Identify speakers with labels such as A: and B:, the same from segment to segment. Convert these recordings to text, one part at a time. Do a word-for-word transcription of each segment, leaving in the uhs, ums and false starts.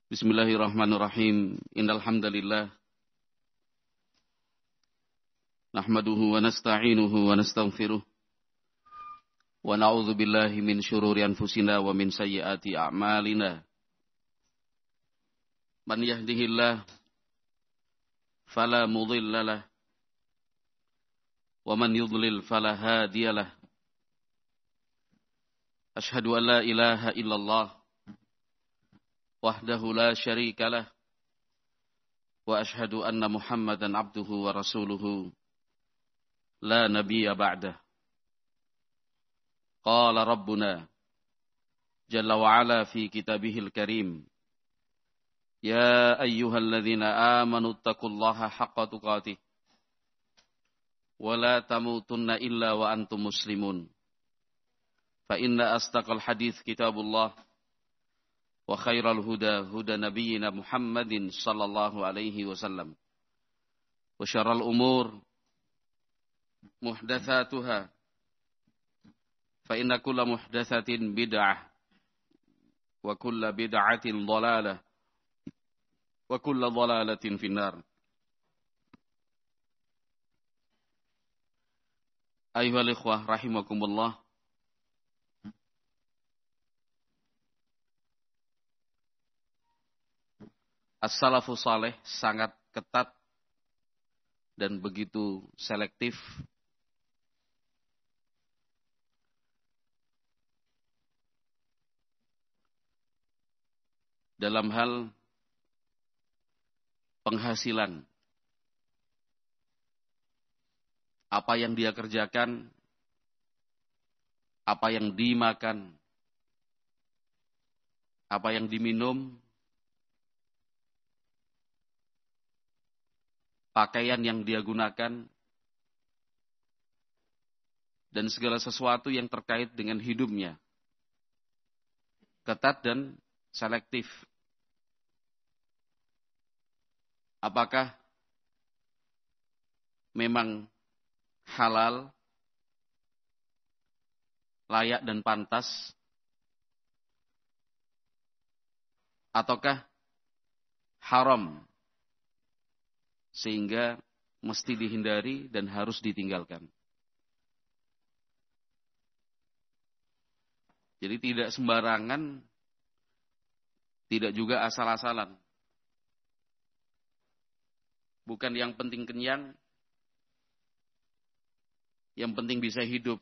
A: Bismillahirrahmanirrahim. Innal hamdalillah nahmaduhu wa nasta'inuhu wa nastaghfiruh wa na'udzu billahi min syururi anfusina wa min sayyiati a'malina. Man yahdihillah fala mudhillalah wa man yudlil fala hadiyalah. Ashhadu an la ilaha illallah wahdahu la syarikalah wa ashhadu anna Muhammadan abduhu wa rasuluhu la nabiyya ba'dah. Qala rabbuna jalla wa ala fi kitabihil karim, ya ayyuhalladzina amanu taqullaha haqqa tuqatih wa la tamutunna illa wa antum muslimun. Fa inna astaqal hadits kitabullah wa khairal huda huda nabiyyina Muhammadin sallallahu alaihi wasallam. Wa syarrul umur muhdatsatuha. Fa inna kulla muhdatsatin bid'ah wa kulla bid'atin dhalalah wa kulla dhalalatin finnar. Ayyuhal ikhwah rahimakumullah. As-salafus saleh sangat ketat dan begitu selektif dalam hal penghasilan. Apa yang dia kerjakan, apa yang dimakan, apa yang diminum, pakaian yang dia gunakan, dan segala sesuatu yang terkait dengan hidupnya. Ketat dan selektif. Apakah memang halal, layak dan pantas, ataukah haram, sehingga mesti dihindari dan harus ditinggalkan. Jadi tidak sembarangan, tidak juga asal-asalan. Bukan yang penting kenyang, yang penting bisa hidup.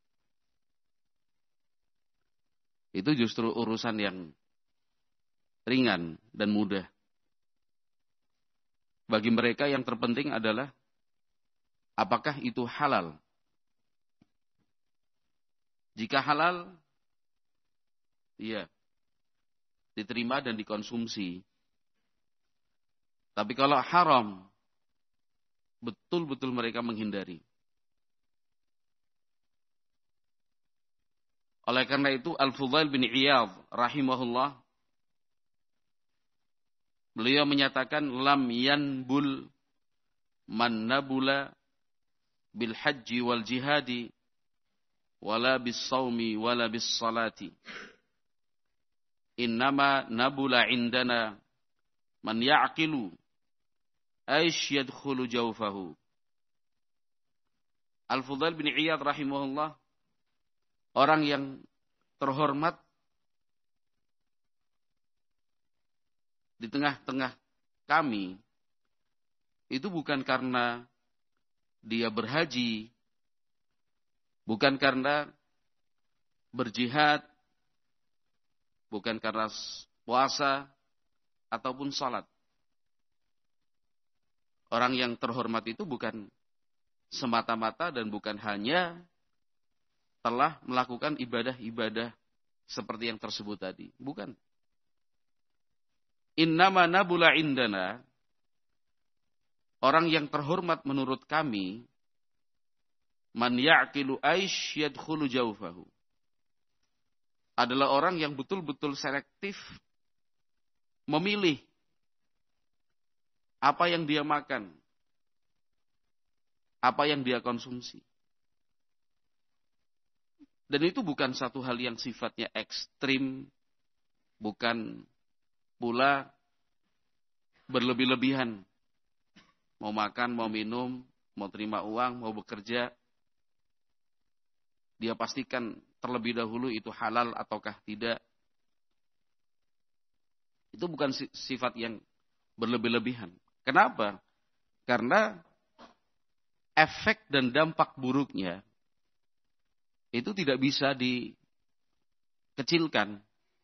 A: Itu justru urusan yang ringan dan mudah. Bagi mereka yang terpenting adalah apakah itu halal. Jika halal, iya, diterima dan dikonsumsi. Tapi kalau haram, betul-betul mereka menghindari. Oleh karena itu, Al-Fudail bin Iyadh rahimahullah, beliau menyatakan, lam yanbul man nabula bil haji wal jihadi wala bis saumi wala bis salati. Innama nabula indana man ya'qilu aish yadkhulu jawfahu. Al-Fudail bin Iyadh rahimahullah, orang yang terhormat di tengah-tengah kami, itu bukan karena dia berhaji, bukan karena berjihad, bukan karena puasa, ataupun salat. Orang yang terhormat itu bukan semata-mata dan bukan hanya telah melakukan ibadah-ibadah seperti yang tersebut tadi. Bukan. Innama nabula indana, orang yang terhormat menurut kami, man ya'qilu aish yadkhulu jawfahu, adalah orang yang betul-betul selektif memilih apa yang dia makan, apa yang dia konsumsi. Dan itu bukan satu hal yang sifatnya ekstrim, bukan pula berlebih-lebihan. Mau makan, mau minum, mau terima uang, mau bekerja, dia pastikan terlebih dahulu itu halal ataukah tidak. Itu bukan sifat yang berlebih-lebihan. Kenapa? Karena efek dan dampak buruknya itu tidak bisa dikecilkan.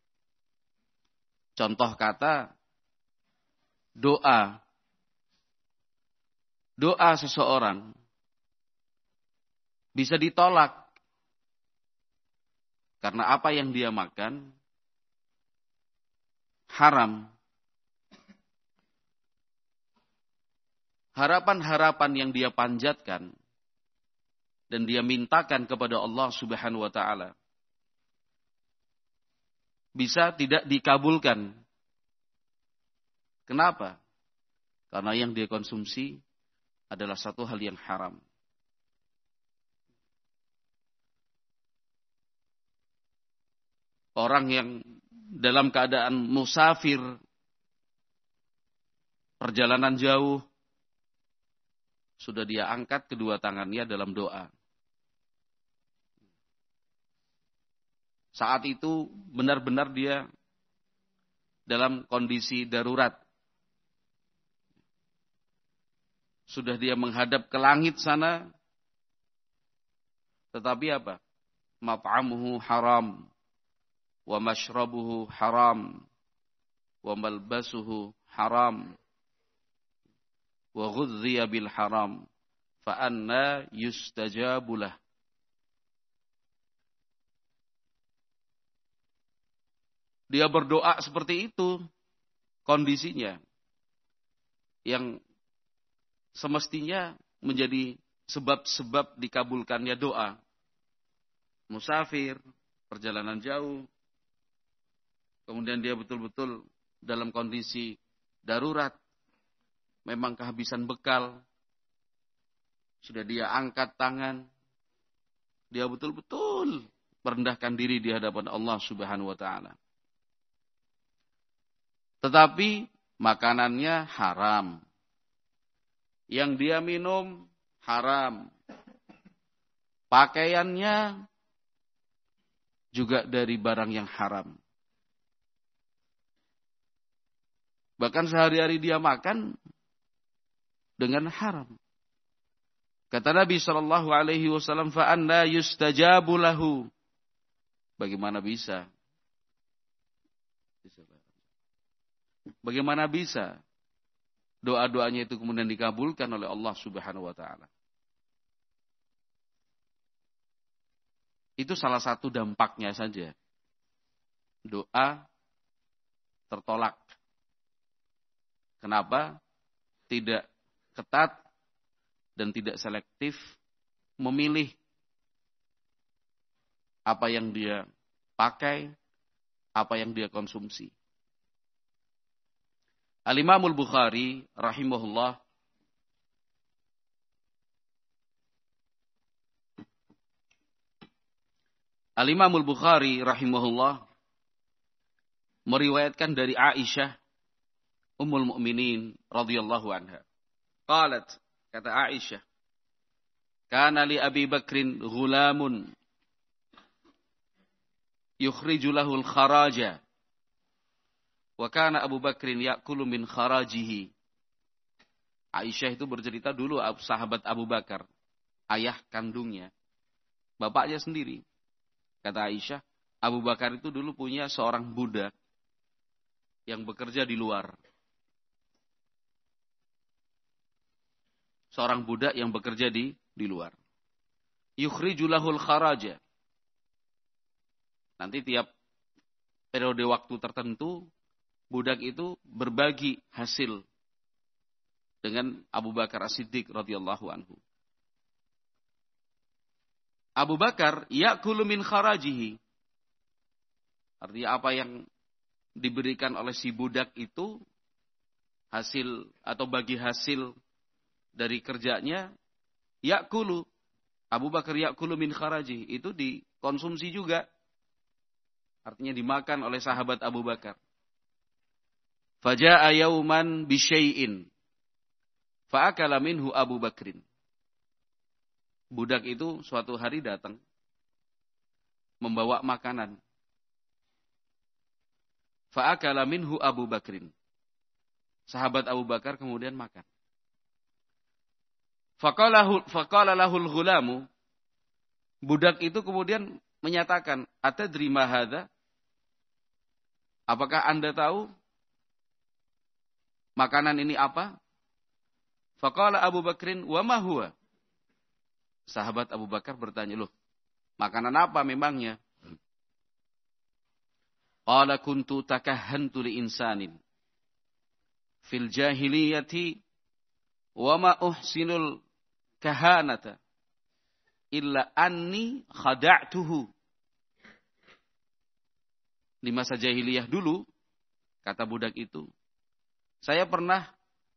A: Contoh kata, doa. Doa seseorang bisa ditolak karena apa yang dia makan haram. Harapan-harapan yang dia panjatkan dan dia mintakan kepada Allah Subhanahu wa taala bisa tidak dikabulkan. Kenapa? Karena yang dia konsumsi adalah satu hal yang haram. Orang yang dalam keadaan musafir, perjalanan jauh, sudah dia angkat kedua tangannya dalam doa. Saat itu benar-benar dia dalam kondisi darurat. Sudah dia menghadap ke langit sana. Tetapi apa? Mat'amuhu haram. Wa mashrabuhu haram. Wa malbasuhu haram. Wa ghudhiya bil haram. Fa anna yustajabulah. Dia berdoa seperti itu kondisinya. Yang semestinya menjadi sebab-sebab dikabulkannya doa. Musafir, perjalanan jauh. Kemudian dia betul-betul dalam kondisi darurat. Memang kehabisan bekal. Sudah dia angkat tangan. Dia betul-betul merendahkan diri di hadapan Allah Subhanahu wa taala. Tetapi makanannya haram. Yang dia minum haram. Pakaiannya juga dari barang yang haram. Bahkan sehari-hari dia makan dengan haram. Kata Nabi shallallahu alaihi wasallam, fa anna yustajabu lahu. Bagaimana bisa? Bagaimana bisa doa-doanya itu kemudian dikabulkan oleh Allah Subhanahu wa taala? Itu salah satu dampaknya saja. Doa tertolak. Kenapa? Tidak ketat dan tidak selektif memilih apa yang dia pakai, apa yang dia konsumsi. Al-Imamul Bukhari rahimahullah Al-Imamul Bukhari rahimahullah meriwayatkan dari Aisyah Ummul Mukminin radhiyallahu anha. Qalat, kata Aisyah, kana li Abi Bakrin ghulamun yukhriju lahu al-kharaja. Wa kana Abu Bakrin ya'kulu min kharajihi. Aisyah itu bercerita dulu sahabat Abu Bakar, ayah kandungnya, bapaknya sendiri. Kata Aisyah, Abu Bakar itu dulu punya seorang budak yang bekerja di luar. Seorang budak yang bekerja di di luar. Yukhriju lahul kharaja. Nanti tiap periode waktu tertentu budak itu berbagi hasil dengan Abu Bakar As-Siddiq radhiyallahu anhu. Abu Bakar ya'kulu min kharajihi. Artinya apa yang diberikan oleh si budak itu hasil atau bagi hasil dari kerjanya, ya'kulu. Abu Bakar ya'kulu min kharajihi, itu dikonsumsi juga. Artinya dimakan oleh sahabat Abu Bakar. Faja'a yauman bisyai'in. Fa'akala minhu Abu Bakrin. Budak itu suatu hari datang membawa makanan. Fa'akala minhu Abu Bakrin. Sahabat Abu Bakar kemudian makan. Faqala lahul ghulamu. Budak itu kemudian menyatakan, atadri ma hadza? Apakah Anda tahu makanan ini apa? Faqala Abu Bakrin, wa ma huwa? Sahabat Abu Bakar bertanya, loh, makanan apa memangnya? Qala kuntu takahhantu li insanin fil jahiliyati wa ma uhsinul kahanata illa anni khada'tuhu. Di masa jahiliyah dulu, kata budak itu, saya pernah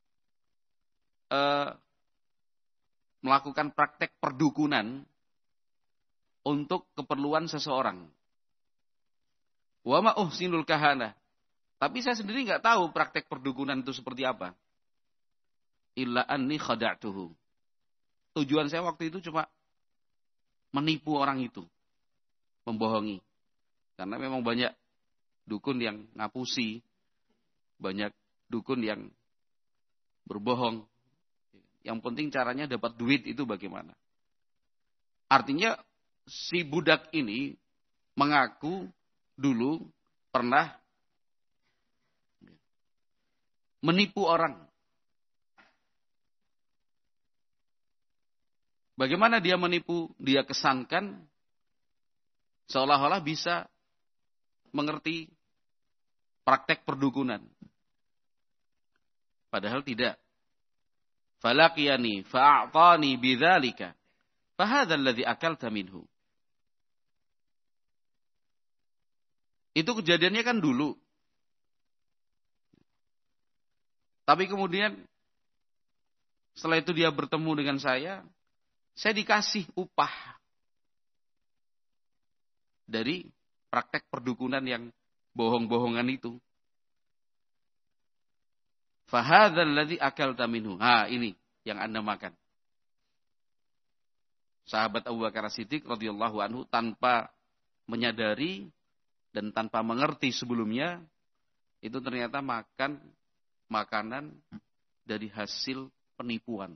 A: uh, melakukan praktek perdukunan untuk keperluan seseorang. Wa ma uhsinul kahana. Tapi saya sendiri nggak tahu praktek perdukunan itu seperti apa. Illa anni khada'tuhu. Tujuan saya waktu itu cuma menipu orang itu. Membohongi. Karena memang banyak dukun yang ngapusi. Banyak dukun yang berbohong. Yang penting caranya dapat duit itu bagaimana. Artinya si budak ini mengaku dulu pernah menipu orang. Bagaimana dia menipu? Dia kesankan seolah-olah bisa mengerti praktek perdukunan. Padahal tidak. Falaqiyani fa'a'tani bidzalika fahadzal ladzi akalta minhu. Itu kejadiannya kan dulu. Tapi kemudian setelah itu dia bertemu dengan saya, saya dikasih upah dari praktek perdukunan yang bohong-bohongan itu. Fahadzal ladzi akalta minhu. Ha, ini yang Anda makan. Sahabat Abu Bakar As-Siddiq radhiyallahu anhu tanpa menyadari dan tanpa mengerti sebelumnya, itu ternyata makan makanan dari hasil penipuan.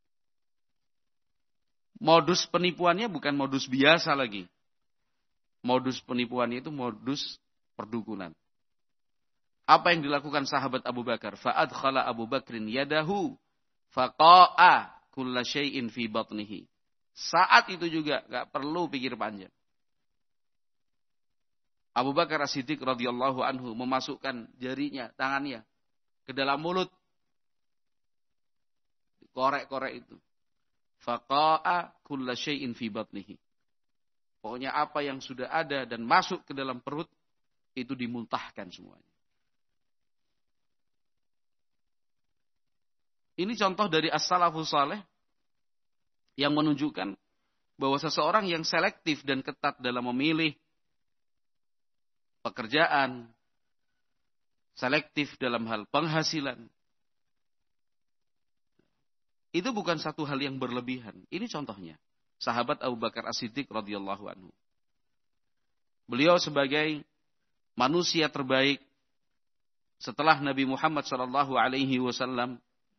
A: Modus penipuannya bukan modus biasa lagi. Modus penipuannya itu modus perdukunan. Apa yang dilakukan sahabat Abu Bakar? Fa'adkhala Abu Bakrin yadahu faqa'a kulla syai'in fi batnihi. Saat itu juga gak perlu pikir panjang. Abu Bakar As-Siddiq radhiyallahu anhu memasukkan jarinya, tangannya ke dalam mulut. Korek-korek itu. Faqa'a kulla syai'in fi batnihi. Pokoknya apa yang sudah ada dan masuk ke dalam perut itu dimuntahkan semuanya. Ini contoh dari as-salafus saleh yang menunjukkan bahwa seseorang yang selektif dan ketat dalam memilih pekerjaan, selektif dalam hal penghasilan, itu bukan satu hal yang berlebihan. Ini contohnya. Sahabat Abu Bakar As-Siddiq radhiyallahu anhu. Beliau sebagai manusia terbaik setelah Nabi Muhammad sallallahu alaihi wasallam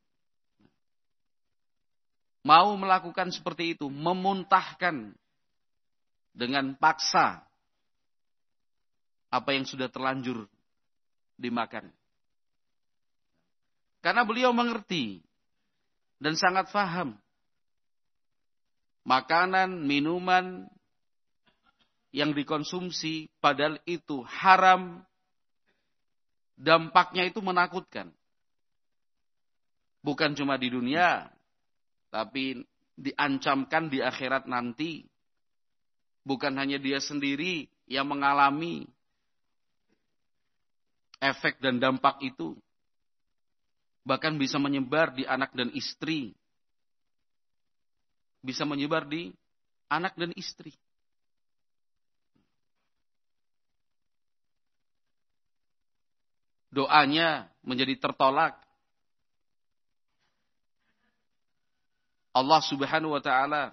A: mau melakukan seperti itu, memuntahkan dengan paksa apa yang sudah terlanjur dimakan. Karena beliau mengerti dan sangat faham makanan, minuman yang dikonsumsi padahal itu haram, dampaknya itu menakutkan. Bukan cuma di dunia, tapi diancamkan di akhirat nanti. Bukan hanya dia sendiri yang mengalami efek dan dampak itu. Bahkan bisa menyebar di anak dan istri. Bisa menyebar di anak dan istri. doanya menjadi tertolak. Allah Subhanahu wa taala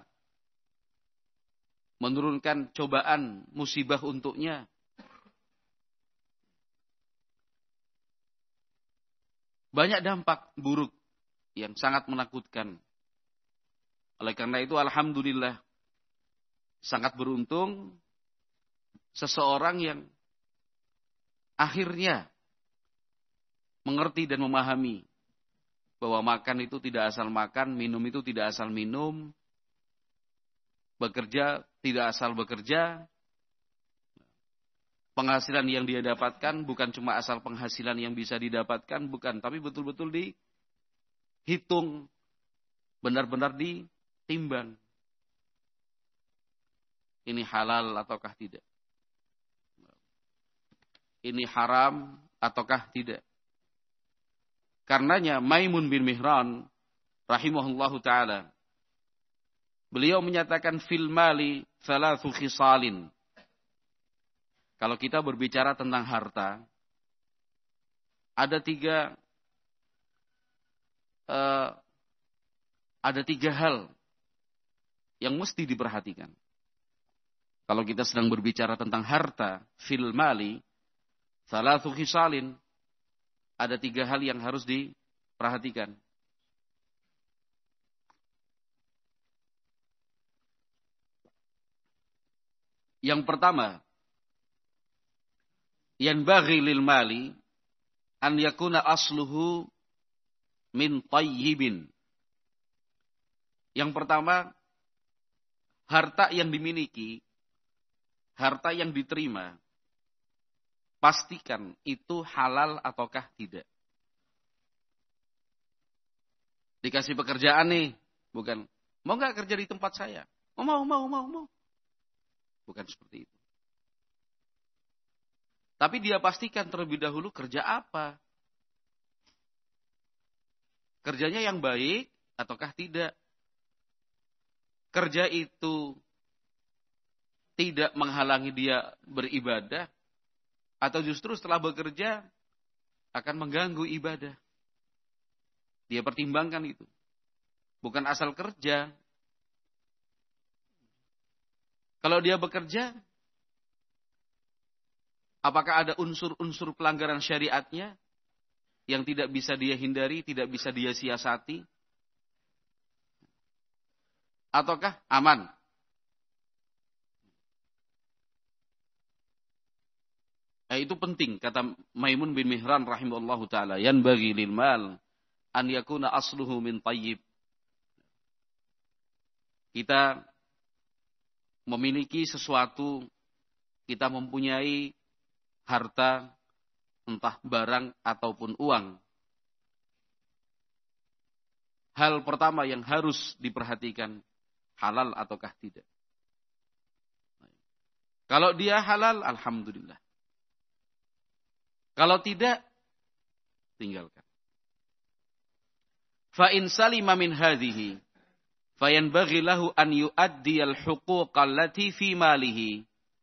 A: menurunkan cobaan, musibah untuknya. Banyak dampak buruk yang sangat menakutkan. Oleh karena itu, alhamdulillah, sangat beruntung seseorang yang akhirnya mengerti dan memahami bahwa makan itu tidak asal makan, minum itu tidak asal minum, bekerja tidak asal bekerja. Penghasilan yang dia dapatkan bukan cuma asal penghasilan yang bisa didapatkan, bukan, tapi betul-betul dihitung, benar-benar ditimbang. Ini halal ataukah tidak? Ini haram ataukah tidak? Karenanya Maimun bin Mihran rahimahullahu taala, beliau menyatakan fil mali thalathu khisalin. Kalau kita berbicara tentang harta, ada tiga uh, ada tiga hal yang mesti diperhatikan. Kalau kita sedang berbicara tentang harta, fil mali thalathu khisalin, ada tiga hal yang harus diperhatikan. Yang pertama, yanbaghi lil mali an yakuna asluhu min tayyibin. Yang pertama, harta yang dimiliki, harta yang diterima, pastikan itu halal ataukah tidak. Dikasih pekerjaan nih, bukan, mau nggak kerja di tempat saya? Oh, mau, mau, mau, mau. Bukan seperti itu. Tapi dia pastikan terlebih dahulu kerja apa. Kerjanya yang baik ataukah tidak. Kerja itu tidak menghalangi dia beribadah, atau justru setelah bekerja akan mengganggu ibadah. Dia pertimbangkan itu. Bukan asal kerja. Kalau dia bekerja, apakah ada unsur-unsur pelanggaran syariatnya yang tidak bisa dia hindari, tidak bisa dia siasati? Ataukah aman? Eh, itu penting, kata Maimun bin Mihran rahimahullahu ta'ala. Yanbaghi lil mal an yakuna asluhu min tayyib. Kita memiliki sesuatu, kita mempunyai harta, entah barang ataupun uang. Hal pertama yang harus diperhatikan, halal ataukah tidak. Kalau dia halal, alhamdulillah. Kalau tidak, tinggalkan. Fa in salima min hadhihi fayanbaghi lahu an yuaddi al-huquq allati fi malihi.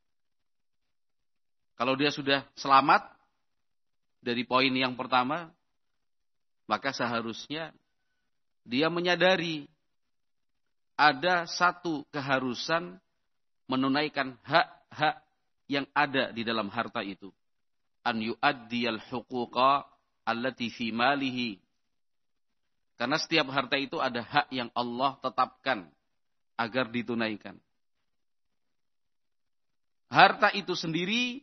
A: Kalau dia sudah selamat dari poin yang pertama, maka seharusnya dia menyadari ada satu keharusan menunaikan hak-hak yang ada di dalam harta itu. An yuaddi al-huquqa allati fi malihi. Karena setiap harta itu ada hak yang Allah tetapkan agar ditunaikan. Harta itu sendiri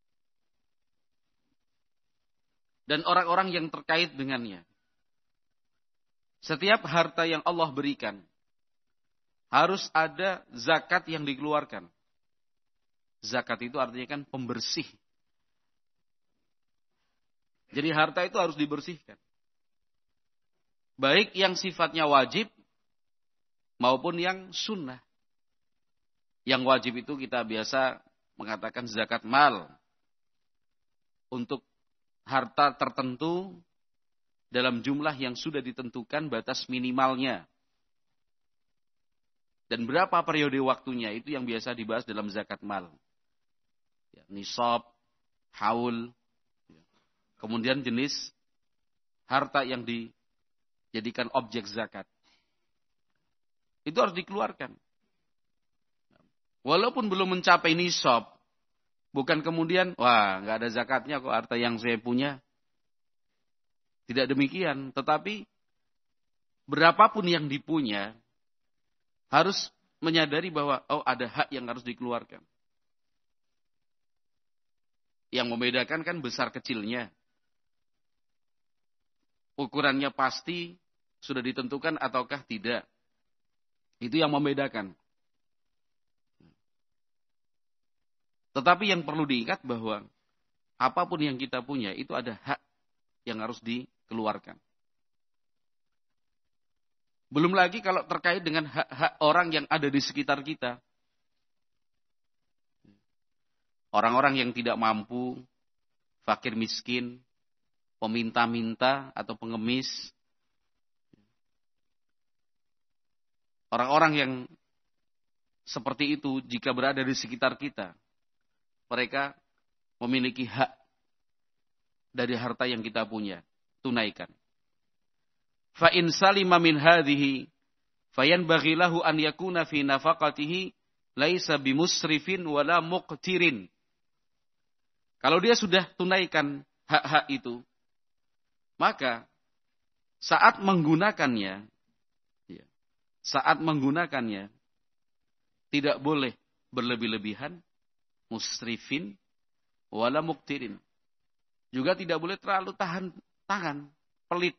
A: dan orang-orang yang terkait dengannya. Setiap harta yang Allah berikan harus ada zakat yang dikeluarkan. Zakat itu artinya kan pembersih. Jadi harta itu harus dibersihkan. Baik yang sifatnya wajib maupun yang sunnah. Yang wajib itu kita biasa mengatakan zakat mal. Untuk harta tertentu dalam jumlah yang sudah ditentukan batas minimalnya. Dan berapa periode waktunya itu yang biasa dibahas dalam zakat mal. Ya, nisab, haul. Kemudian jenis harta yang dijadikan objek zakat. Itu harus dikeluarkan. Walaupun belum mencapai nisab. Bukan kemudian, wah nggak ada zakatnya kok harta yang saya punya. Tidak demikian. Tetapi berapapun yang dipunya, harus menyadari bahwa oh ada hak yang harus dikeluarkan. Yang membedakan kan besar kecilnya. Ukurannya pasti sudah ditentukan ataukah tidak. Itu yang membedakan. Tetapi yang perlu diingat bahwa apapun yang kita punya itu ada hak yang harus dikeluarkan. Belum lagi kalau terkait dengan hak-hak orang yang ada di sekitar kita. Orang-orang yang tidak mampu, fakir miskin, peminta-minta atau pengemis. Orang-orang yang seperti itu jika berada di sekitar kita, mereka memiliki hak dari harta yang kita punya. Tunaikan. Fa in salima min hadhihi fayanbaghi lahu an yakuna fi nafaqatihi laisa bimusrifin wala muqtirin. Kalau dia sudah tunaikan hak-hak itu, maka saat menggunakannya, saat menggunakannya tidak boleh berlebih-lebihan, musrifin wala muqtirin. Juga tidak boleh terlalu tahan tangan, pelit.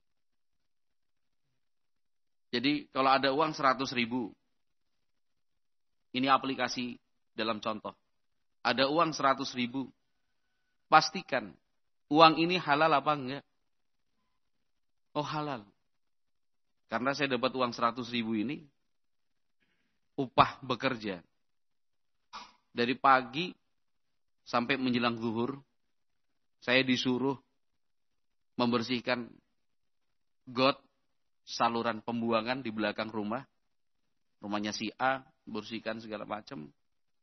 A: Jadi kalau ada uang seratus ribu, ini aplikasi dalam contoh. Ada uang seratus ribu, pastikan uang ini halal apa enggak? Oh halal. Karena saya dapat uang seratus ribu ini, upah bekerja. Dari pagi sampai menjelang zuhur, saya disuruh membersihkan got, saluran pembuangan di belakang rumah. Rumahnya si A, bersihkan segala macam.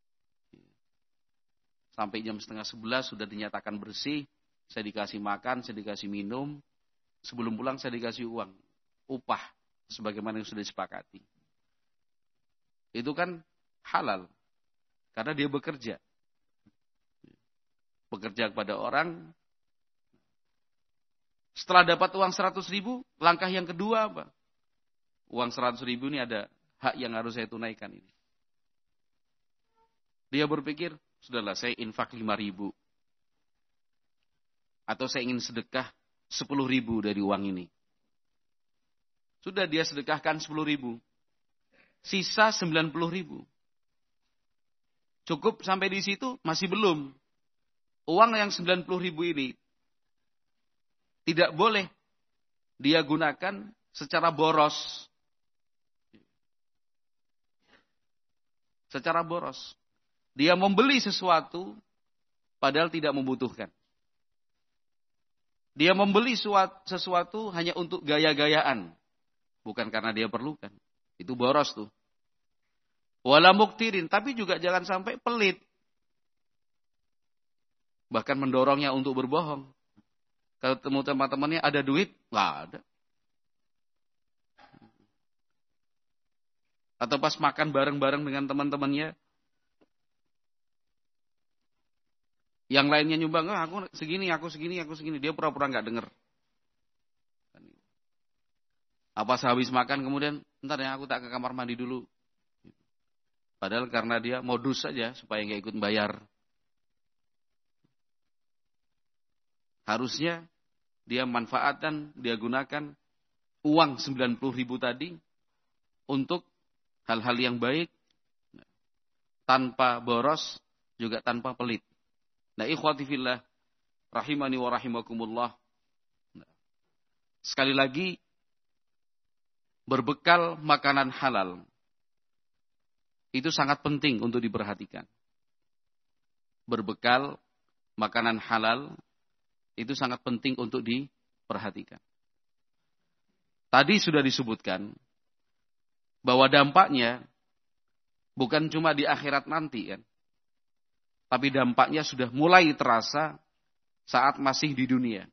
A: Sampai jam setengah sebelas sudah dinyatakan bersih. Saya dikasih makan, saya dikasih minum. Sebelum pulang saya dikasih uang. Upah, sebagaimana yang sudah disepakati. Itu kan halal. Karena dia bekerja. Bekerja kepada orang. Setelah dapat uang seratus ribu, langkah yang kedua apa? Uang seratus ribu ini ada hak yang harus saya tunaikan ini. Dia berpikir, sudahlah saya infak lima ribu. Atau saya ingin sedekah sepuluh ribu dari uang ini. Sudah dia sedekahkan sepuluh ribu. Sisa sembilan puluh ribu. Cukup sampai di situ? Masih belum. Uang yang sembilan puluh ribu ini tidak boleh dia gunakan secara boros. Secara boros. Dia membeli sesuatu padahal tidak membutuhkan. Dia membeli sesuatu hanya untuk gaya-gayaan. Bukan karena dia perlukan. Itu boros tuh. Wala muktirin. Tapi juga jangan sampai pelit. Bahkan mendorongnya untuk berbohong. Kalau temu teman-temannya ada duit, nggak ada. Atau pas makan bareng-bareng dengan teman-temannya, yang lainnya nyumbang, oh, aku segini, aku segini, aku segini. Dia pura-pura nggak dengar. Apa sehabis makan kemudian, ntar ya aku tak ke kamar mandi dulu. Padahal karena dia modus saja supaya nggak ikut bayar. Harusnya dia manfaatkan, dia gunakan uang sembilan puluh ribu tadi untuk hal-hal yang baik, tanpa boros, juga tanpa pelit. Nah, ikhwati fillah, rahimani wa rahimakumullah. Sekali lagi, berbekal makanan halal, itu sangat penting untuk diperhatikan. Berbekal makanan halal, itu sangat penting untuk diperhatikan. Tadi sudah disebutkan bahwa dampaknya bukan cuma di akhirat nanti kan. Tapi dampaknya sudah mulai terasa saat masih di dunia.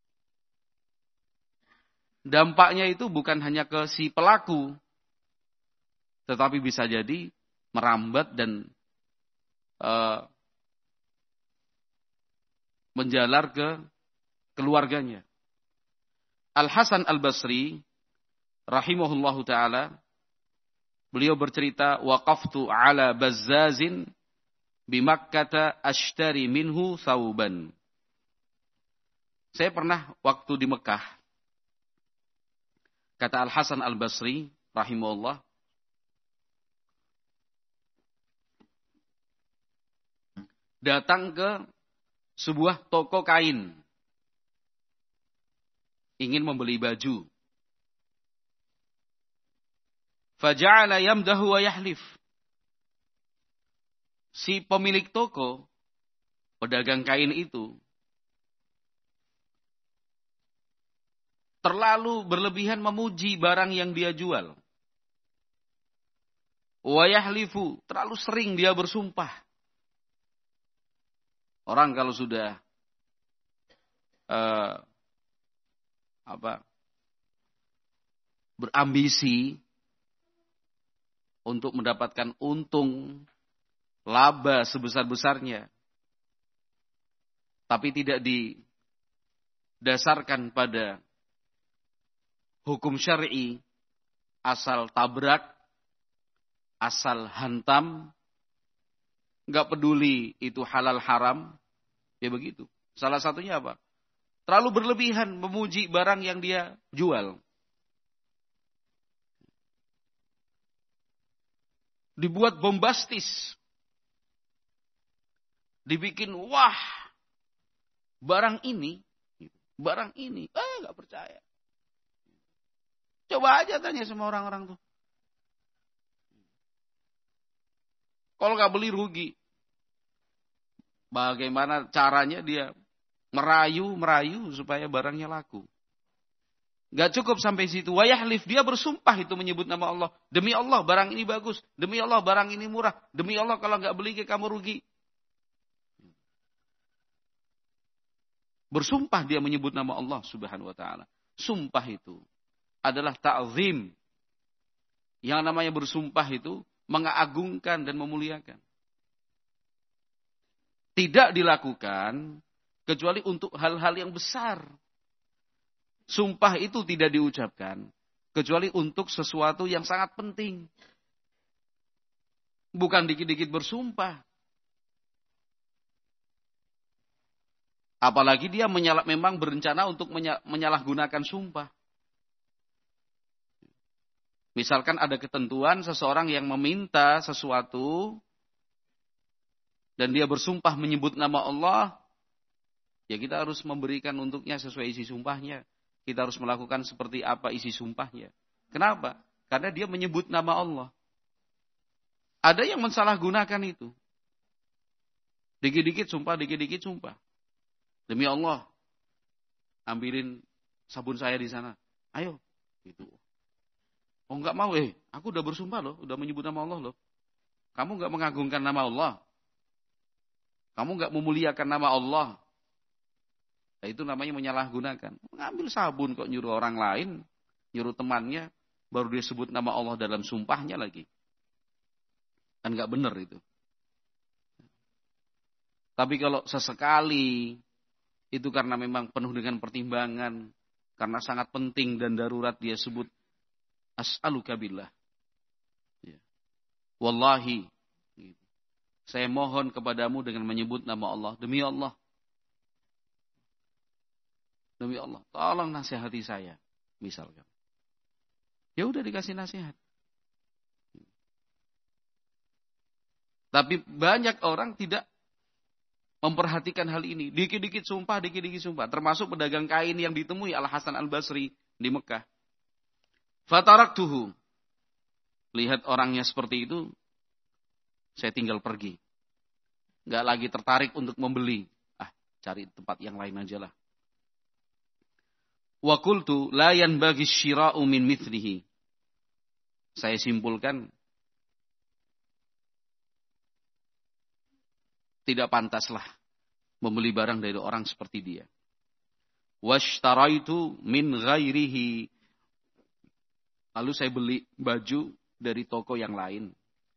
A: Dampaknya itu bukan hanya ke si pelaku, tetapi bisa jadi merambat dan uh, menjalar ke keluarganya. Al-Hasan Al-Basri rahimahullahu ta'ala, beliau bercerita, waqaftu ala bazzazin bimakkata ashtari minhu thawban. Saya pernah waktu di Mekah, kata Al-Hasan Al-Basri rahimahullah, datang ke sebuah toko kain, ingin membeli baju. Faja'ala yamdahu wa yahlif. Si pemilik toko, pedagang kain itu, terlalu berlebihan memuji barang yang dia jual. Wa yahlifu, terlalu sering dia bersumpah. Orang kalau sudah uh, apa berambisi untuk mendapatkan untung, laba sebesar-besarnya, tapi tidak didasarkan pada hukum syar'i, asal tabrak, asal hantam, nggak peduli itu halal haram, ya begitu. Salah satunya apa? Terlalu berlebihan memuji barang yang dia jual. Dibuat bombastis. Dibikin, wah, barang ini, barang ini, eh nggak percaya. Coba aja tanya sama orang-orang tuh. Kalau nggak beli rugi. Bagaimana caranya dia merayu-merayu supaya barangnya laku. Gak cukup sampai situ. Wa yahlif, dia bersumpah itu menyebut nama Allah. Demi Allah barang ini bagus. Demi Allah barang ini murah. Demi Allah kalau gak beli kamu rugi. Bersumpah dia menyebut nama Allah subhanahu wa ta'ala. Sumpah itu adalah ta'zim. Yang namanya bersumpah itu mengagungkan dan memuliakan. Tidak dilakukan kecuali untuk hal-hal yang besar. Sumpah itu tidak diucapkan kecuali untuk sesuatu yang sangat penting. Bukan dikit-dikit bersumpah. Apalagi dia menyalah, memang berencana untuk menyalahgunakan sumpah. Misalkan ada ketentuan seseorang yang meminta sesuatu dan dia bersumpah menyebut nama Allah, ya kita harus memberikan untuknya sesuai isi sumpahnya. Kita harus melakukan seperti apa isi sumpahnya. Kenapa? Karena dia menyebut nama Allah. Ada yang mensalahgunakan itu. Dikit-dikit sumpah, dikit-dikit sumpah. Demi Allah, ambilin sabun saya di sana. Ayo, gitu. Oh enggak mau, eh, aku udah bersumpah loh, udah menyebut nama Allah loh. Kamu enggak mengagungkan nama Allah. Kamu enggak memuliakan nama Allah. Nah, itu namanya menyalahgunakan. Mengambil sabun kok nyuruh orang lain, nyuruh temannya, baru dia sebut nama Allah dalam sumpahnya lagi. Kan enggak benar itu. Tapi kalau sesekali, itu karena memang penuh dengan pertimbangan, karena sangat penting dan darurat dia sebut, as'aluka billah. Ya. Wallahi, saya mohon kepadamu dengan menyebut nama Allah. Demi Allah. Demi Allah, tolong nasihati saya. Misalkan. Ya udah dikasih nasihat. Tapi banyak orang tidak memperhatikan hal ini. Dikit-dikit sumpah, dikit-dikit sumpah. Termasuk pedagang kain yang ditemui Al-Hasan Al-Basri di Mekah. Fataraktuhu. Lihat orangnya seperti itu, saya tinggal pergi. Gak lagi tertarik untuk membeli. Ah, cari tempat yang lain aja lah. Wa qultu la yanbaghi syira'u min mithlihi. Saya simpulkan, tidak pantaslah membeli barang dari orang seperti dia. Washtaraitu min ghairihi. Lalu saya beli baju dari toko yang lain.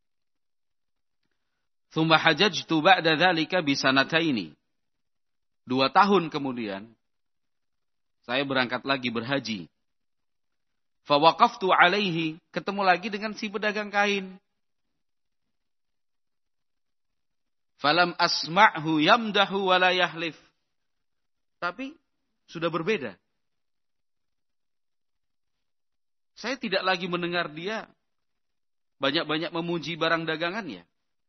A: Tsumma hajajtu ba'da dzalika bisanataini. Dua tahun kemudian saya berangkat lagi berhaji. Fawaqaftu alaihi, ketemu lagi dengan si pedagang kain. Falam asma'hu yamdahu wa la yahlif. Tapi sudah berbeda. Saya tidak lagi mendengar dia banyak-banyak memuji barang dagangannya.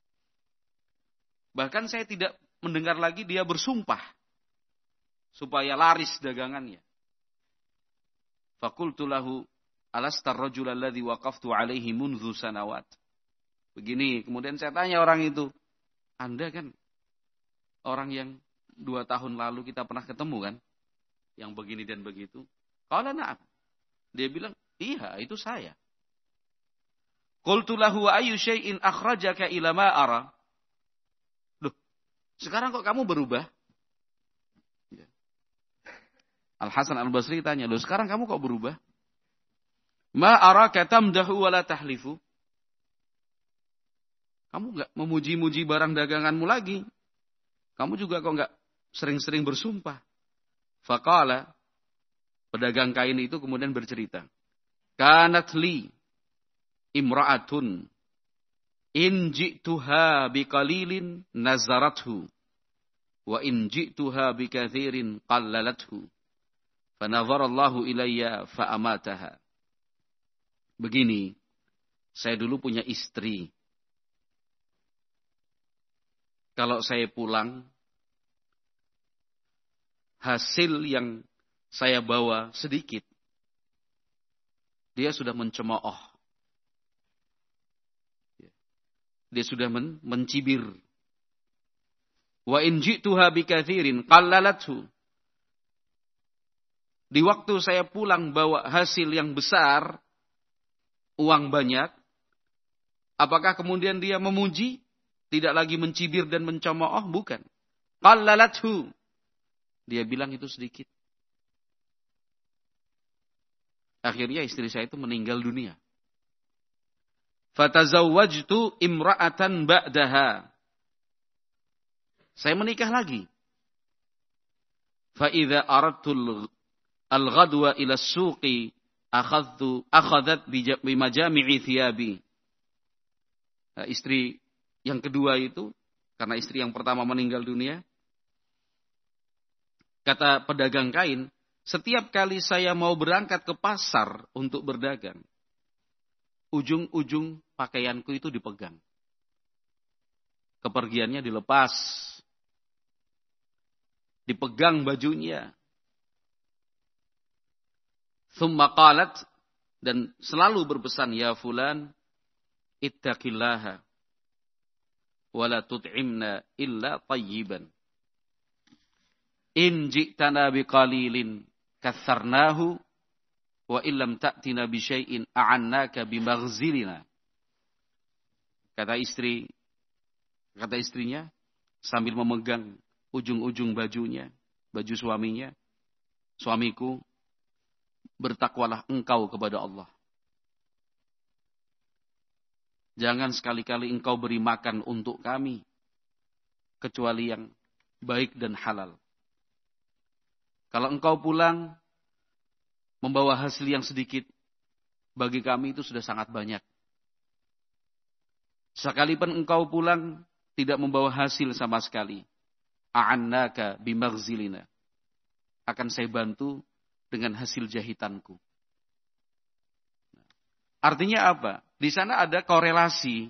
A: Bahkan saya tidak mendengar lagi dia bersumpah supaya laris dagangannya. Faqultu lahu alastar rajul alladhi waqaftu alaihi mundzu sanawat. Begini, kemudian saya tanya orang itu, Anda kan orang yang dua tahun lalu kita pernah ketemu kan? Yang begini dan begitu. Qala na'am. Dia bilang, iya itu saya. Qultu lahu wa ayyu syai'in akhrajaka ila ma ara. Loh, sekarang kok kamu berubah? Al-Hasan Al-Basri tanya, loh sekarang kamu kok berubah? Ma araka tamdahu wa la tahlifu. Kamu enggak memuji-muji barang daganganmu lagi. Kamu juga kok enggak sering-sering bersumpah. Faqala, pedagang kain itu kemudian bercerita. Kanat li imra'atun in ji'tuha biqalilin nazarathu wa in ji'tuha bikathirin qallalathu. Fanadharallahu ilayya fa'amataha. Begini, saya dulu punya istri. Kalau saya pulang, hasil yang saya bawa sedikit, dia sudah mencemooh. Dia sudah men mencibir. Wa in ji'tuha bikathirin qallalathu. Di waktu saya pulang bawa hasil yang besar, uang banyak, apakah kemudian dia memuji? Tidak lagi mencibir dan mencemooh? Bukan. Qallalathu. Dia bilang itu sedikit. Akhirnya istri saya itu meninggal dunia. Fatazawwajtu imra'atan ba'daha. Saya menikah lagi. Fa idza aradtu al-ghadwa ila as-suqi akhadtu akhadat bi majami'i thiyabi. Nah, istri yang kedua itu, karena istri yang pertama meninggal dunia, kata pedagang kain, setiap kali saya mau berangkat ke pasar untuk berdagang, ujung-ujung pakaianku itu dipegang. Kepergiannya dilepas. Dipegang bajunya. Tsumma qalat, dan selalu berpesan, ya fulan, ittaqillaha. Wala tut'imna illa tayyiban. In ji'tana biqalilin katsarnahu wa illam ta'tina bi syai'in a'annaka bimaghzilina. Kata istri, kata istrinya sambil memegang ujung-ujung bajunya, baju suaminya, suamiku, bertakwalah engkau kepada Allah. Jangan sekali-kali engkau beri makan untuk kami, kecuali yang baik dan halal. Kalau engkau pulang, membawa hasil yang sedikit, bagi kami itu sudah sangat banyak. Sekalipun engkau pulang, tidak membawa hasil sama sekali. A'annaka bimaghzilina. Akan saya bantu dengan hasil jahitanku. Artinya apa? Di sana ada korelasi,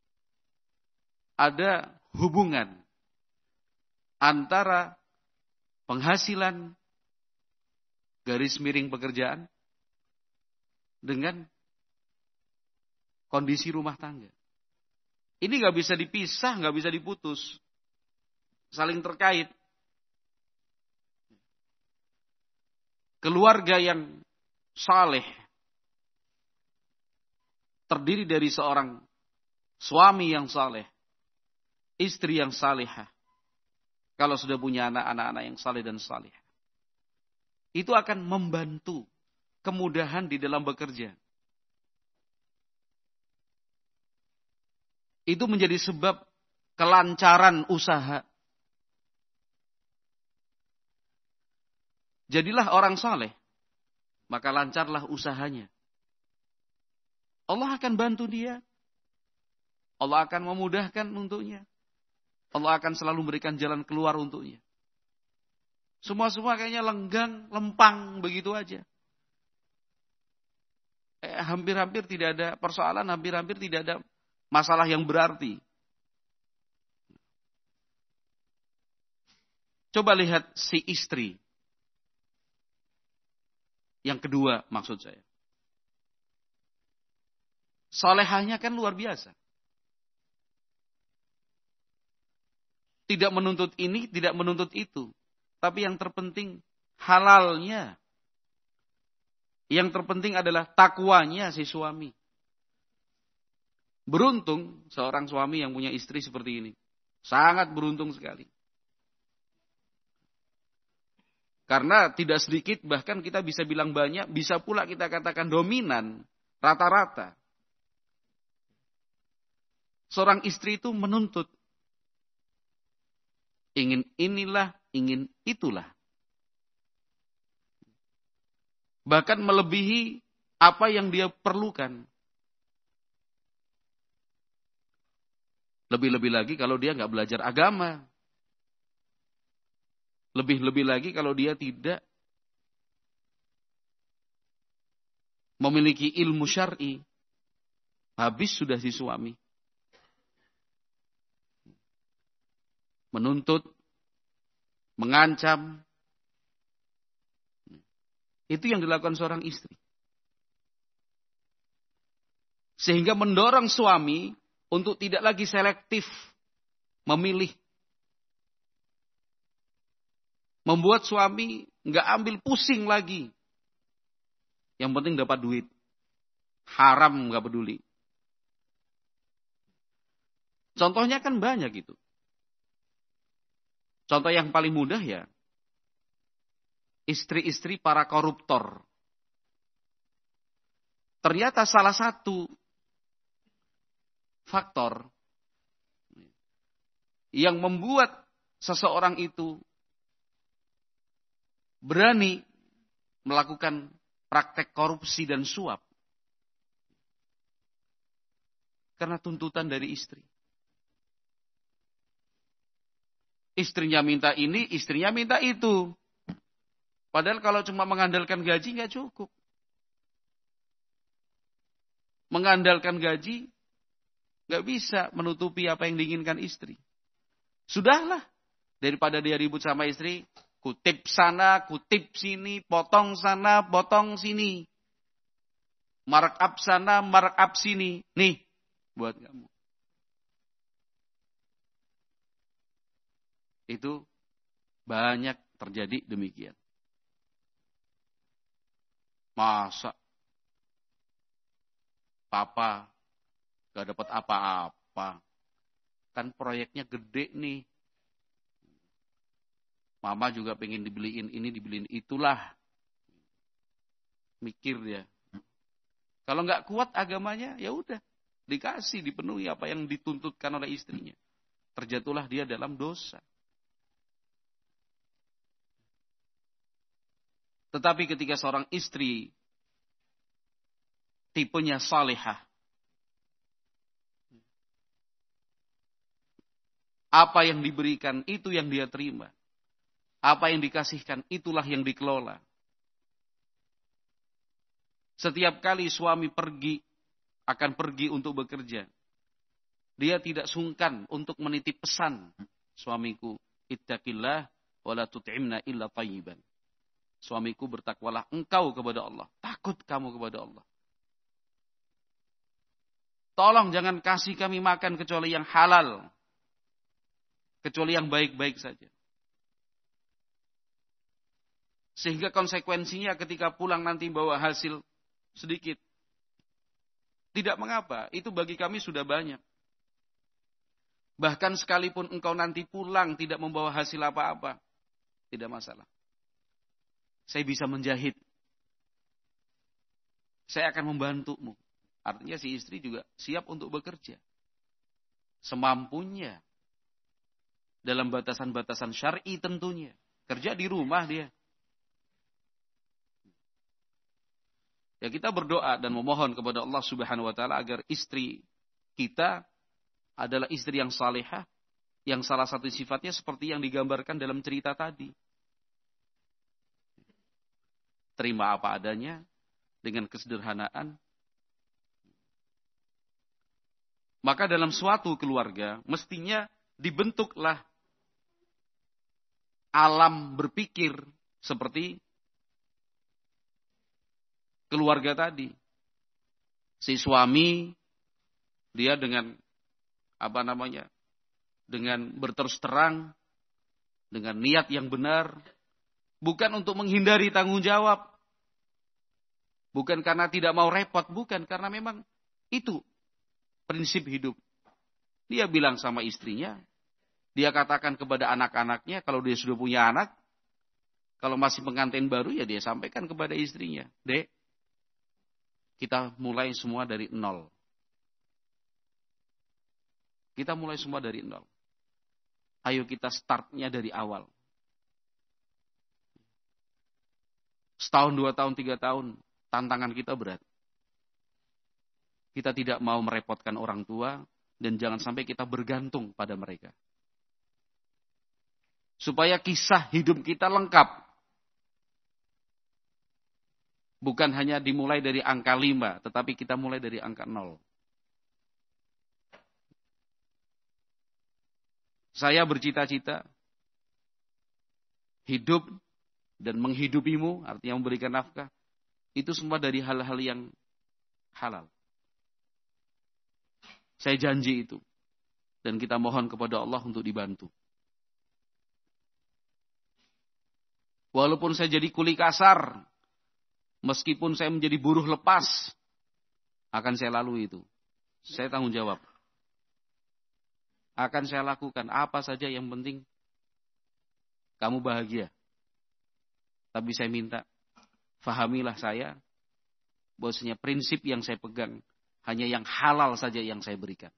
A: ada hubungan antara penghasilan garis miring pekerjaan dengan kondisi rumah tangga. Ini nggak bisa dipisah, nggak bisa diputus, saling terkait. Keluarga yang saleh terdiri dari seorang suami yang saleh, istri yang salehah. kalau sudah punya anak-anak yang saleh dan salih. Itu akan membantu kemudahan di dalam bekerja. Itu menjadi sebab kelancaran usaha. Jadilah orang saleh, maka lancarlah usahanya. Allah akan bantu dia. Allah akan memudahkan untuknya. Allah akan selalu memberikan jalan keluar untuknya. Semua-semua kayaknya lenggang, lempang, begitu aja. Eh, hampir-hampir tidak ada persoalan, hampir-hampir tidak ada masalah yang berarti. Coba lihat si istri. Yang kedua maksud saya. Salehahnya kan luar biasa. Tidak menuntut ini, tidak menuntut itu. Tapi yang terpenting halalnya. Yang terpenting adalah takwanya si suami. Beruntung seorang suami yang punya istri seperti ini. Sangat beruntung sekali. Karena tidak sedikit, bahkan kita bisa bilang banyak, bisa pula kita katakan dominan, rata-rata. Seorang istri itu menuntut. Ingin inilah, ingin itulah. Bahkan melebihi apa yang dia perlukan. Lebih-lebih lagi kalau dia nggak belajar agama. Lebih-lebih lagi kalau dia tidak memiliki ilmu syar'i. Habis sudah si suami. Menuntut, mengancam. Itu yang dilakukan seorang istri. Sehingga mendorong suami untuk tidak lagi selektif memilih. Membuat suami nggak ambil pusing lagi. Yang penting dapat duit. Haram nggak peduli. Contohnya kan banyak gitu. Contoh yang paling mudah ya. Istri-istri para koruptor. Ternyata salah satu faktor yang membuat seseorang itu berani melakukan praktek korupsi dan suap. Karena tuntutan dari istri. Istrinya minta ini, istrinya minta itu. Padahal kalau cuma mengandalkan gaji nggak cukup. Mengandalkan gaji nggak bisa menutupi apa yang diinginkan istri. Sudahlah, daripada dia ribut sama istri, kutip sana, kutip sini, potong sana, potong sini. Markup sana, markup sini. Nih, buat kamu. Itu banyak terjadi demikian. Masa papa gak dapat apa-apa. Kan proyeknya gede nih. Mama juga pengen dibeliin ini, dibeliin itulah. Mikir dia. Kalau nggak kuat agamanya, ya udah dikasih, dipenuhi apa yang dituntutkan oleh istrinya. Terjatuhlah dia dalam dosa. Tetapi ketika seorang istri tipenya salihah, apa yang diberikan itu yang dia terima. Apa yang dikasihkan itulah yang dikelola. Setiap kali suami pergi, akan pergi untuk bekerja, dia tidak sungkan untuk menitip pesan. Suamiku, ittaqillah wala tut'imna illa tayyiban. Suamiku, bertakwalah engkau kepada Allah. Takut kamu kepada Allah. Tolong jangan kasih kami makan kecuali yang halal. Kecuali yang baik-baik saja. Sehingga konsekuensinya ketika pulang nanti bawa hasil sedikit. Tidak mengapa, itu bagi kami sudah banyak. Bahkan sekalipun engkau nanti pulang tidak membawa hasil apa-apa, tidak masalah. Saya bisa menjahit. Saya akan membantumu. Artinya si istri juga siap untuk bekerja. Semampunya. Dalam batasan-batasan syar'i tentunya. Kerja di rumah dia. Ya kita berdoa dan memohon kepada Allah Subhanahu wa taala agar istri kita adalah istri yang salehah, yang salah satu sifatnya seperti yang digambarkan dalam cerita tadi. Terima apa adanya, dengan kesederhanaan. Maka dalam suatu keluarga, mestinya dibentuklah alam berpikir seperti keluarga tadi. Si suami, dia dengan apa namanya, dengan berterus terang, dengan niat yang benar, bukan untuk menghindari tanggung jawab, bukan karena tidak mau repot, bukan, karena memang itu prinsip hidup. Dia bilang sama istrinya, dia katakan kepada anak-anaknya, kalau dia sudah punya anak, kalau masih pengantin baru ya dia sampaikan kepada istrinya, Dek, kita mulai semua dari nol. Kita mulai semua dari nol. Ayo kita startnya dari awal. Setahun, dua tahun, tiga tahun, tantangan kita berat. Kita tidak mau merepotkan orang tua, dan jangan sampai kita bergantung pada mereka. Supaya kisah hidup kita lengkap. Bukan hanya dimulai dari angka lima, tetapi kita mulai dari angka nol. Saya bercita-cita hidup dan menghidupimu, artinya memberikan nafkah, itu semua dari hal-hal yang halal. Saya janji itu. Dan kita mohon kepada Allah untuk dibantu. Walaupun saya jadi kuli kasar, meskipun saya menjadi buruh lepas, akan saya lalui itu. Saya tanggung jawab. Akan saya lakukan apa saja, yang penting kamu bahagia. Tapi saya minta, fahamilah saya, bahwasanya prinsip yang saya pegang hanya yang halal saja yang saya berikan.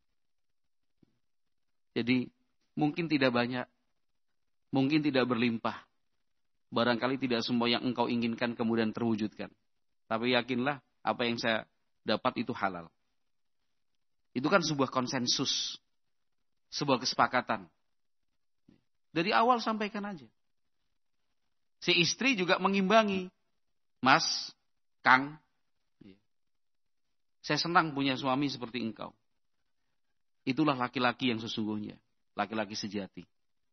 A: Jadi mungkin tidak banyak, mungkin tidak berlimpah, barangkali tidak semua yang engkau inginkan kemudian terwujudkan. Tapi yakinlah apa yang saya dapat itu halal. Itu kan sebuah konsensus. Sebuah kesepakatan. Dari awal sampaikan aja. Si istri juga mengimbangi. Mas, Kang, saya senang punya suami seperti engkau. Itulah laki-laki yang sesungguhnya. Laki-laki sejati.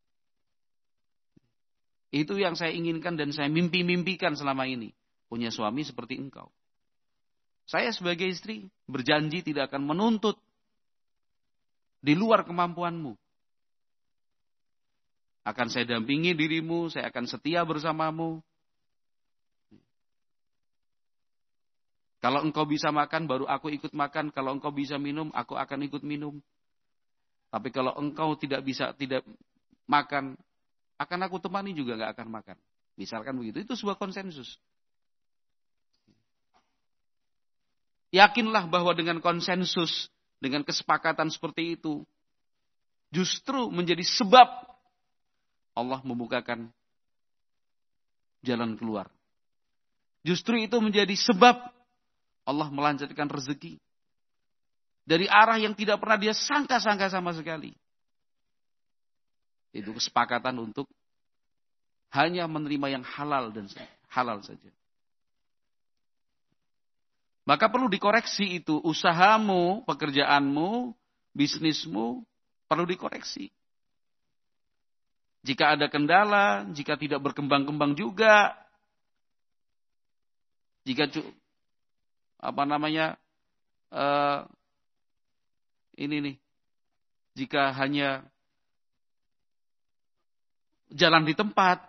A: Itu yang saya inginkan dan saya mimpi-mimpikan selama ini. Punya suami seperti engkau. Saya sebagai istri berjanji tidak akan menuntut di luar kemampuanmu. Akan saya dampingi dirimu, saya akan setia bersamamu. Kalau engkau bisa makan, baru aku ikut makan. Kalau engkau bisa minum, aku akan ikut minum. Tapi kalau engkau tidak bisa tidak makan, akan aku temani juga nggak akan makan. Misalkan begitu, itu sebuah konsensus. Yakinlah bahwa dengan konsensus, dengan kesepakatan seperti itu, justru menjadi sebab Allah membukakan jalan keluar. Justru itu menjadi sebab Allah melancarkan rezeki dari arah yang tidak pernah dia sangka-sangka sama sekali. Itu kesepakatan untuk hanya menerima yang halal dan halal saja. Maka perlu dikoreksi itu. Usahamu, pekerjaanmu, bisnismu perlu dikoreksi. Jika ada kendala, jika tidak berkembang-kembang juga, jika apa namanya uh, ini nih, jika hanya jalan di tempat,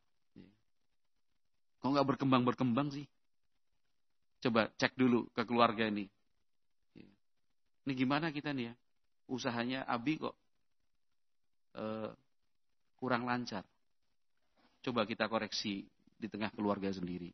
A: kok nggak berkembang-berkembang sih? Coba cek dulu ke keluarga ini. Ini gimana kita nih ya? Usahanya Abi kok eh, kurang lancar. Coba kita koreksi di tengah keluarga sendiri.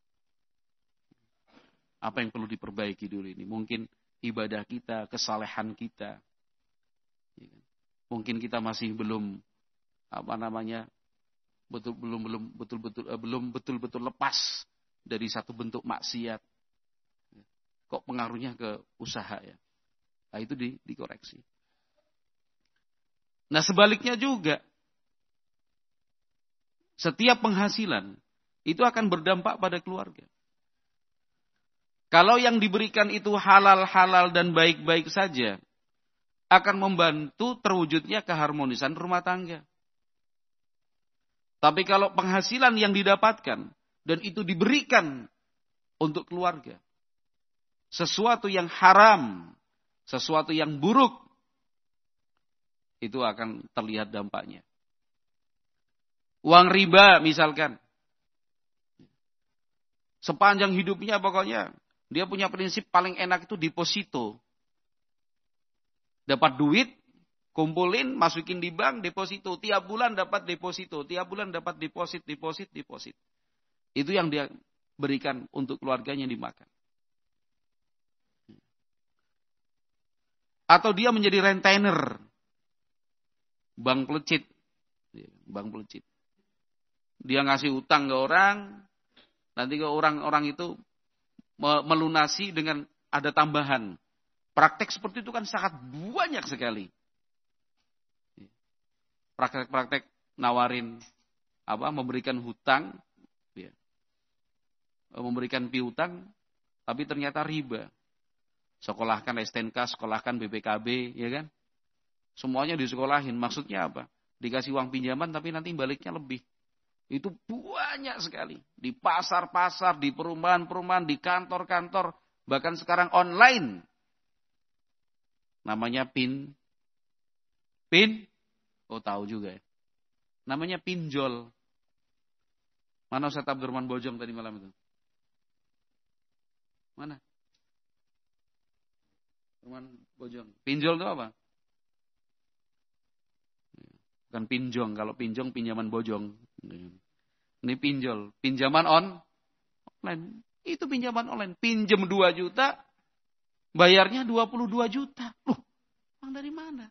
A: Apa yang perlu diperbaiki dulu ini? Mungkin ibadah kita, kesalehan kita. Mungkin kita masih belum apa namanya? betul belum belum betul-betul eh, belum betul-betul lepas dari satu bentuk maksiat. Kok pengaruhnya ke usaha ya? Nah, itu di, dikoreksi. Nah, sebaliknya juga setiap penghasilan itu akan berdampak pada keluarga. Kalau yang diberikan itu halal-halal dan baik-baik saja, akan membantu terwujudnya keharmonisan rumah tangga. Tapi kalau penghasilan yang didapatkan dan itu diberikan untuk keluarga, sesuatu yang haram, sesuatu yang buruk, itu akan terlihat dampaknya. Uang riba misalkan, sepanjang hidupnya pokoknya dia punya prinsip paling enak itu deposito. Dapat duit, kumpulin, masukin di bank, deposito. Tiap bulan dapat deposito. Tiap bulan dapat deposit, deposit, deposit. Itu yang dia berikan untuk keluarganya dimakan. Atau dia menjadi retainer. Bank pelecit. Bank pelecit. Dia ngasih utang ke orang. Nanti ke orang-orang itu melunasi dengan ada tambahan. Praktek seperti itu kan sangat banyak sekali. Praktek-praktek nawarin apa memberikan hutang, ya. Memberikan piutang, tapi ternyata riba. Sekolahkan S T N K, sekolahkan B P K B, ya kan? Semuanya disekolahin. Maksudnya apa? Dikasih uang pinjaman, tapi nanti baliknya lebih. Itu banyak sekali. Di pasar-pasar, di perumahan-perumahan, di kantor-kantor, bahkan sekarang online. Namanya pin. Pin? Oh tahu juga ya. Namanya pinjol. Mana Ustaz Abdurrahman Bojong tadi malam itu? Mana? Abdurrahman Bojong. Pinjol itu apa? Bukan pinjong. Kalau pinjong pinjaman bojong. Ini pinjol. Pinjaman on online. Itu pinjaman online. Pinjam dua juta. Bayarnya dua puluh dua juta. Loh, uang dari mana?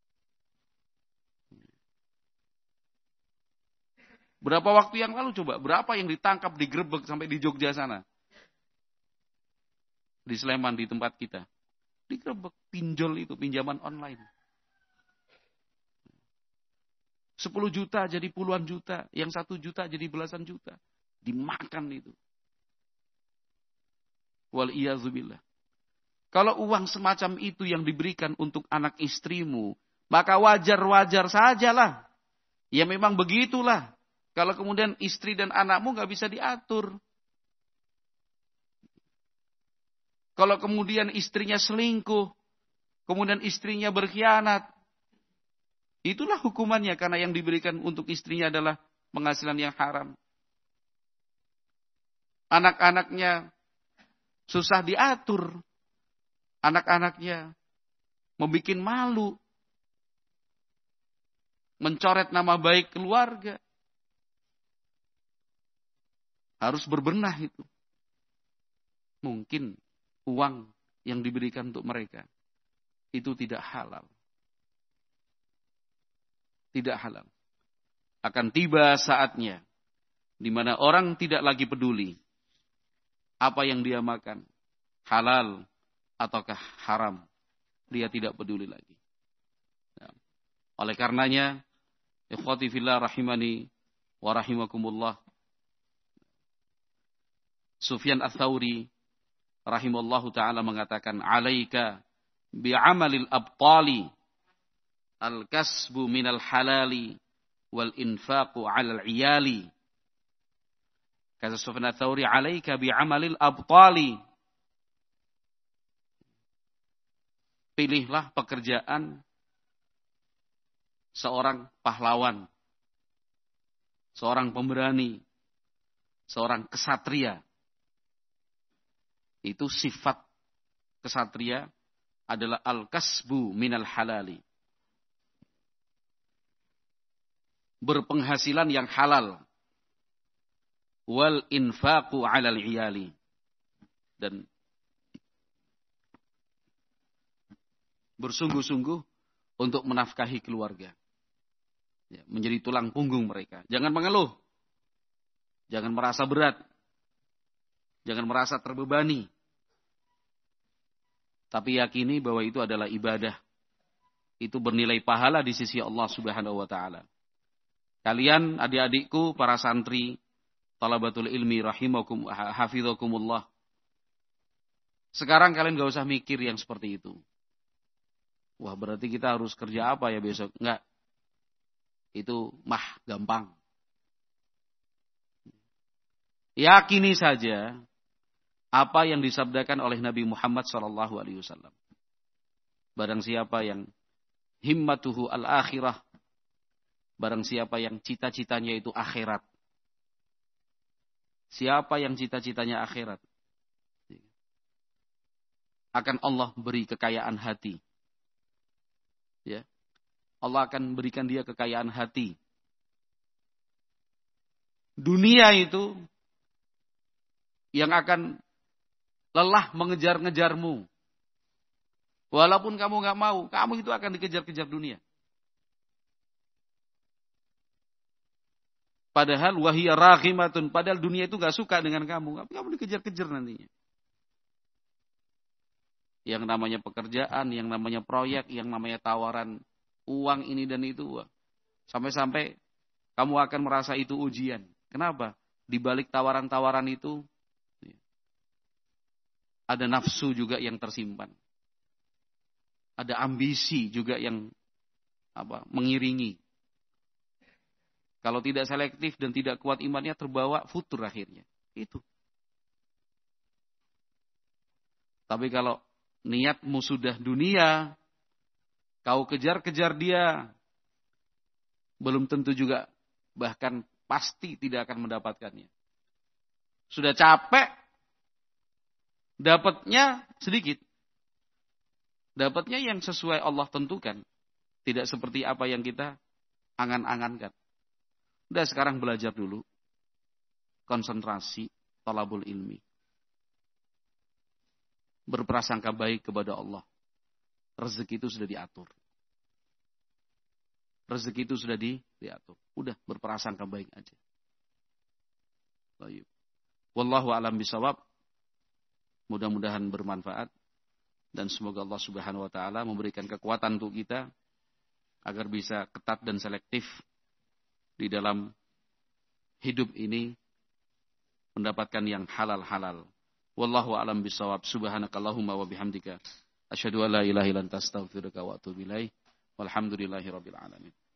A: Berapa waktu yang lalu coba? Berapa yang ditangkap, digerebek sampai di Jogja sana? Di Sleman, di tempat kita. Digerebek, pinjol itu, pinjaman online. sepuluh juta jadi puluhan juta. Yang satu juta jadi belasan juta. Dimakan itu. Wal-iyazubillah. Kalau uang semacam itu yang diberikan untuk anak istrimu, maka wajar-wajar sajalah. Ya memang begitulah. Kalau kemudian istri dan anakmu gak bisa diatur. Kalau kemudian istrinya selingkuh, kemudian istrinya berkhianat, itulah hukumannya karena yang diberikan untuk istrinya adalah penghasilan yang haram. Anak-anaknya susah diatur. Anak-anaknya membuat malu. Mencoret nama baik keluarga. Harus berbenah itu. Mungkin uang yang diberikan untuk mereka itu tidak halal. Tidak halal. Akan tiba saatnya di mana orang tidak lagi peduli apa yang dia makan, halal ataukah haram. Dia tidak peduli lagi. Ya. Oleh karenanya, ikhwati fillah rahimani wa rahimakumullah, Sufyan Ats-Tsauri rahimallahu taala mengatakan, "Alaika bi'amalil abtali al-kasbu minal halali wal infaqu 'alal 'iyali." Kata Sufyan Ats-Tsauri, "Alaika bi'amalil abtali." Pilihlah pekerjaan seorang pahlawan, seorang pemberani, seorang kesatria. Itu sifat kesatria adalah al-kasbu minal halali. berpenghasilan yang halal. Wal infaqu 'alal 'iyali. Dan bersungguh-sungguh untuk menafkahi keluarga. Ya, menjadi tulang punggung mereka. Jangan mengeluh. Jangan merasa berat. Jangan merasa terbebani. Tapi yakini bahwa itu adalah ibadah. Itu bernilai pahala di sisi Allah Subhanahu wa taala. Kalian adik-adikku, para santri, talabatul ilmi rahimakum hafizakumullah. Sekarang kalian gak usah mikir yang seperti itu. Wah, berarti kita harus kerja apa ya besok? Enggak. Itu mah gampang. Yakini saja apa yang disabdakan oleh Nabi Muhammad sallallahu alaihi wasallam. Barang siapa yang himmatuhu al-akhirah, barang siapa yang cita-citanya itu akhirat. Siapa yang cita-citanya akhirat, akan Allah beri kekayaan hati. Ya. Allah akan berikan dia kekayaan hati. Dunia itu yang akan lelah mengejar-ngejarmu. Walaupun kamu gak mau, kamu itu akan dikejar-kejar dunia. Padahal wahiyya raghimatun, padahal dunia itu gak suka dengan kamu. Kamu dikejar-kejar nantinya. Yang namanya pekerjaan, yang namanya proyek, yang namanya tawaran uang ini dan itu. Sampai-sampai kamu akan merasa itu ujian. Kenapa? Di balik tawaran-tawaran itu ada nafsu juga yang tersimpan. Ada ambisi juga yang apa, mengiringi. Kalau tidak selektif dan tidak kuat imannya, terbawa futur akhirnya. Itu. Tapi kalau niatmu sudah dunia, kau kejar-kejar dia, belum tentu juga, bahkan pasti tidak akan mendapatkannya. Sudah capek, dapatnya sedikit. Dapatnya yang sesuai Allah tentukan. Tidak seperti apa yang kita angan-angankan. Udah sekarang belajar dulu. Konsentrasi, talabul ilmi. Berprasangka baik kepada Allah. Rezeki itu sudah diatur. Rezeki itu sudah di, diatur. Udah berprasangka baik aja. Baik. Wallahu a'lam bishawab. Mudah-mudahan bermanfaat. Dan semoga Allah Subhanahu wa taala memberikan kekuatan untuk kita agar bisa ketat dan selektif di dalam hidup ini, mendapatkan yang halal-halal. Wallahu a'lam bishawab. Subhanakallahumma wa bihamdika asyhadu an la ilaha illa anta astaghfiruka wa atubu ilaik. Walhamdulillahirabbil alamin.